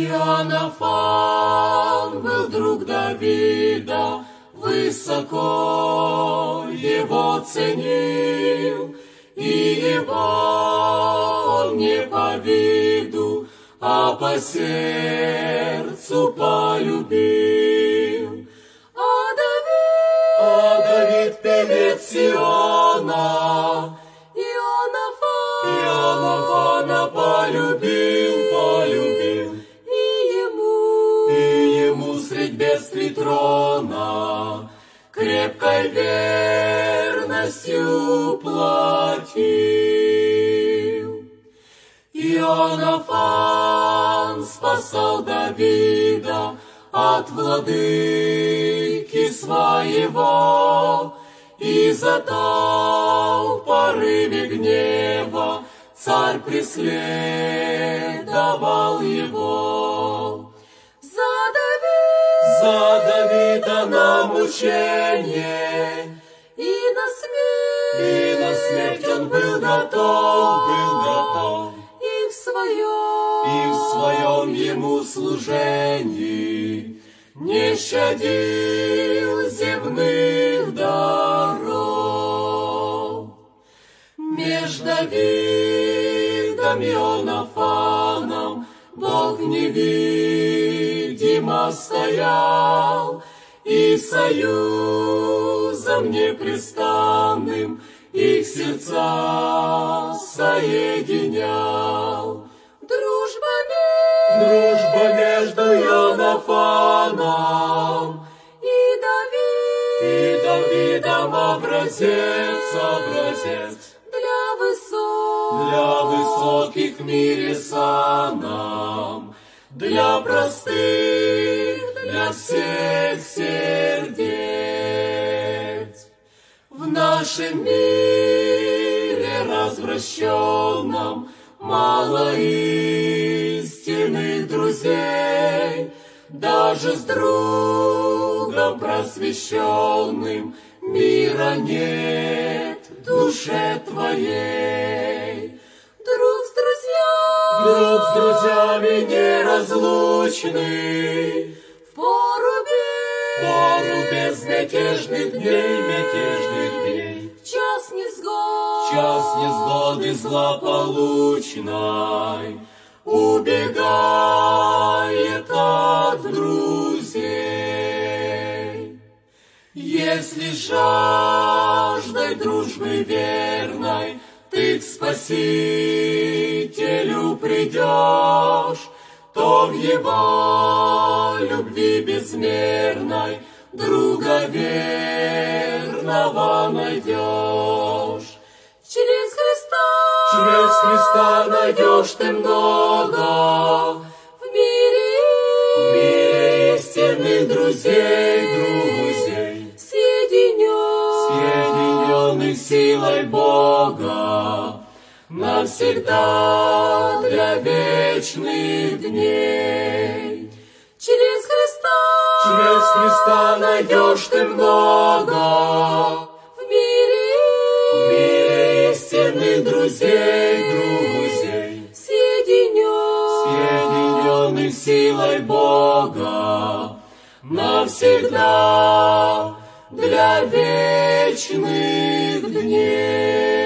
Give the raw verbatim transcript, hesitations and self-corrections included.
Иоаннафан был друг Давида, высоко его ценил, и его он не по виду, а по сердцу полюбил. А Давид, а Давид певец Сиона, Иоаннафан, Иоаннафана полюбил, полюбил, и ему, и ему средь бедствий трона крепкой верностью платил. Иоаннафан спасал Давида от владыки своего, и зато в порыве гнева царь преследовал его. За Давида, за Давида на мучение и на смерть, и на смерть он был готов, был готов, и в своем, и в своем ему служении не щадил земных даров. Меж Давидом и Иоаннафаном Бог невидимо стоял, и союзом непрестанным их сердца соединял. Дружба между, дружба между Иоаннафаном и Давидом, и Давидом образец, образец для высот, для высоких в мире санам, для простых, для всех сердец. В нашем мире развращенном мало истинных друзей, даже с другом просвещенным мира нет в душе твоей. Друг с друзьями, друг с друзьями неразлучный, в порубе, в пору безмятежных дней, мятежных дней, в час невзгод, в час невзгоды злополучной убегает от друзей. Если жаждой дружбы верной ты к Спасителю придешь, то в его любви безмерной друга верного найдешь. Через Христа, через Христа найдешь ты много в мире, в мире истинных друзей, друзей, соединенных силой Бога навсегда для вечных дней. Через Христа, через Христа найдешь ты много в мире, в мире истинных друзей, друзей, соединенных силой Бога навсегда для вечных дней.